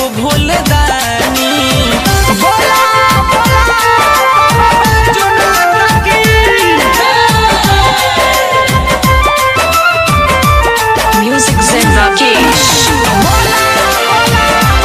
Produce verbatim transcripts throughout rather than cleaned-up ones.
भोले दानी बोला बोला जुनागढ़ की Music Zen Rakesh. बोला बोला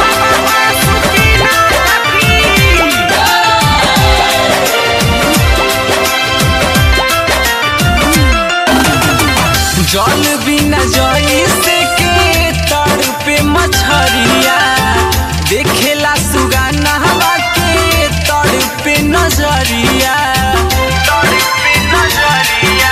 जल बिना जइसे के तर पे मछरिया देखेला सुगाना हवा के तर पे नजरिया तर पे नजरिया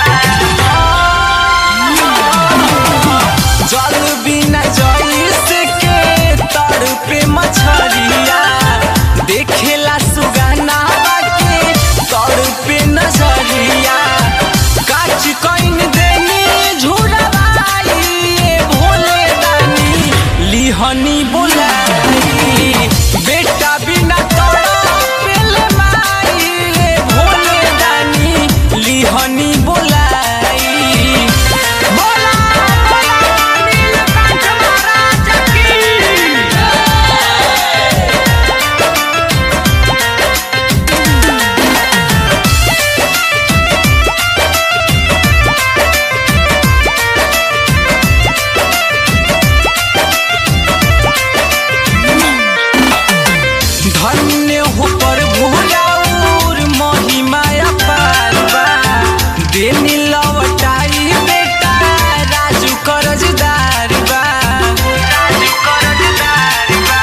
जल बिना जइसे के तर पे मछरिया देखेला सुगाना हवा के तर पे नजरिया काच कइन देनी झुरवाई भोले दानी लिहनी बोलाई बेटा बिना तोड़ा पेल माई भोले दानी लिहनी बोलाई बोला बोला नीलकंठ महाराज की धन्य हो प्रभु राउर महिमा अपार बा देनी लवटाई बेटा राजू करजदार बा राजू करजदार बा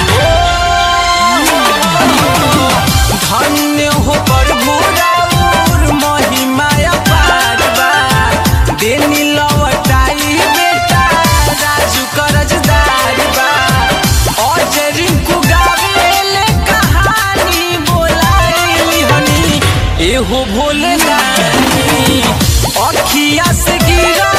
धन्य हो प्रभु राउर महिमा अपार बा देनी लवटाई बेटा राजू करजदार बा और रिंकू गावेले कहानी बोलाई हनी एहो भोले दानी अखिया से गिरा